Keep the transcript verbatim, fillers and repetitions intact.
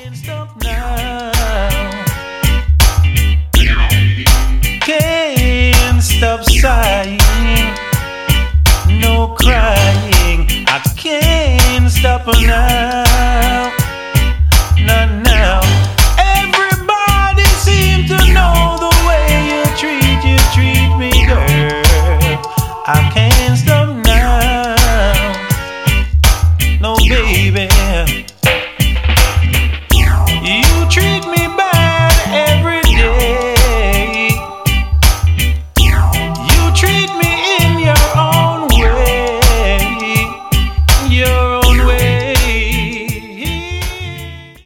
stop now. Can't stop sighing, no crying. I can't stop now.